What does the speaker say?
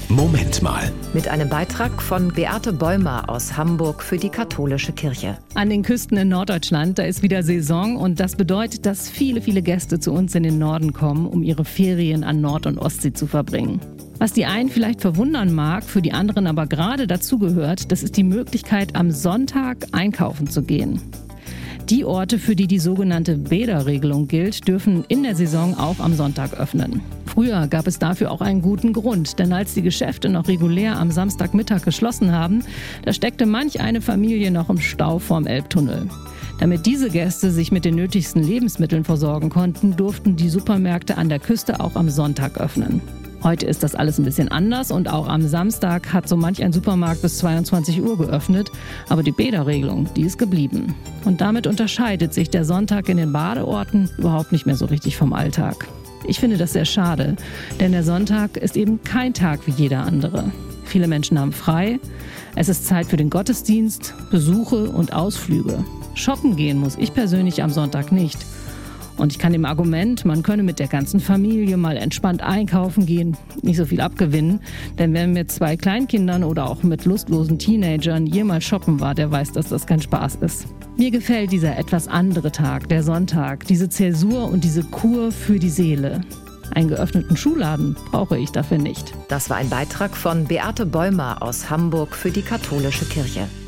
Moment mal. Mit einem Beitrag von Beate Bäumer aus Hamburg für die Katholische Kirche. An den Küsten in Norddeutschland, da ist wieder Saison und das bedeutet, dass viele Gäste zu uns in den Norden kommen, um ihre Ferien an Nord- und Ostsee zu verbringen. Was die einen vielleicht verwundern mag, für die anderen aber gerade dazugehört, das ist die Möglichkeit, am Sonntag einkaufen zu gehen. Die Orte, für die die sogenannte Bäderregelung gilt, dürfen in der Saison auch am Sonntag öffnen. Früher gab es dafür auch einen guten Grund, denn als die Geschäfte noch regulär am Samstagmittag geschlossen haben, da steckte manch eine Familie noch im Stau vorm Elbtunnel. Damit diese Gäste sich mit den nötigsten Lebensmitteln versorgen konnten, durften die Supermärkte an der Küste auch am Sonntag öffnen. Heute ist das alles ein bisschen anders und auch am Samstag hat so manch ein Supermarkt bis 22 Uhr geöffnet, aber die Bäderregelung, die ist geblieben. Und damit unterscheidet sich der Sonntag in den Badeorten überhaupt nicht mehr so richtig vom Alltag. Ich finde das sehr schade, denn der Sonntag ist eben kein Tag wie jeder andere. Viele Menschen haben frei, es ist Zeit für den Gottesdienst, Besuche und Ausflüge. Shoppen gehen muss ich persönlich am Sonntag nicht. Und ich kann dem Argument, man könne mit der ganzen Familie mal entspannt einkaufen gehen, nicht so viel abgewinnen. Denn wer mit 2 Kleinkindern oder auch mit lustlosen Teenagern jemals shoppen war, der weiß, dass das kein Spaß ist. Mir gefällt dieser etwas andere Tag, der Sonntag, diese Zäsur und diese Kur für die Seele. Einen geöffneten Schuhladen brauche ich dafür nicht. Das war ein Beitrag von Beate Bäumer aus Hamburg für die Katholische Kirche.